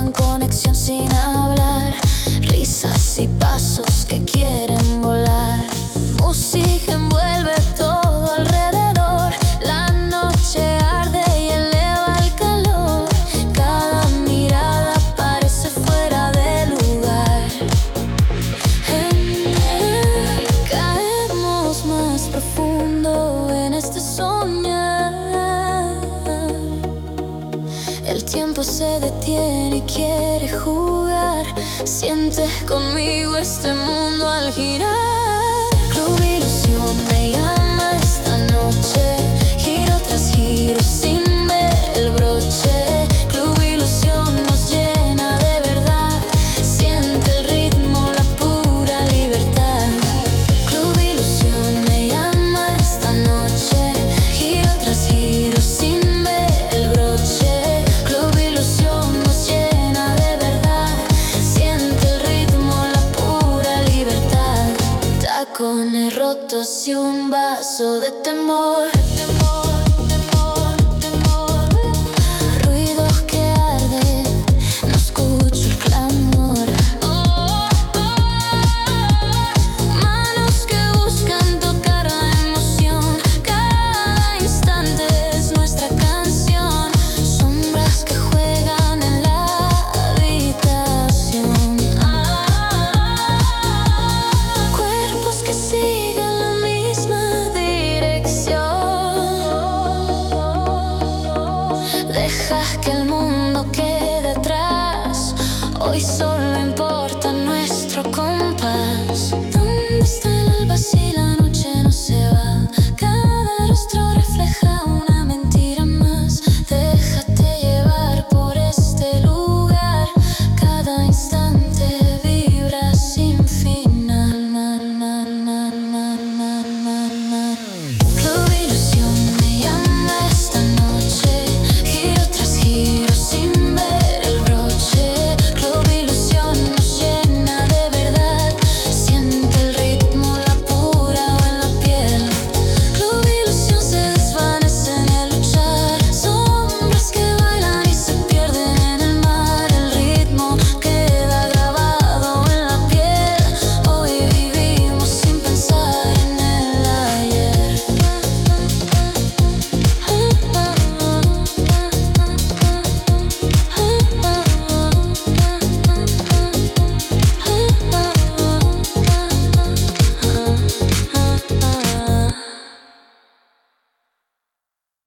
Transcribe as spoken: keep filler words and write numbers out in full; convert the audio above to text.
buscan conexión sin hablar, risas y pasos que quieren volar. Música envuelve todo alrededor, la noche arde y eleva el calor. Cada mirada parece fuera de lugar. En- Caemos más profundo en este soñar. El tiempo se detiene y quiere jugar. Siente conmigo este mundo al girar. Club Ilusión me llama esta noche, giro tras giro sin ver el broche. Club Ilusión nos llena de verdad, siente el ritmo, la pura libertad. Club Ilusión me llama esta noche, giro tras giro sin ver el broche. Club Ilusión nos llena de verdad, siente el ritmo, la pura libertad. Tacones rotos y un vaso de temor, temor.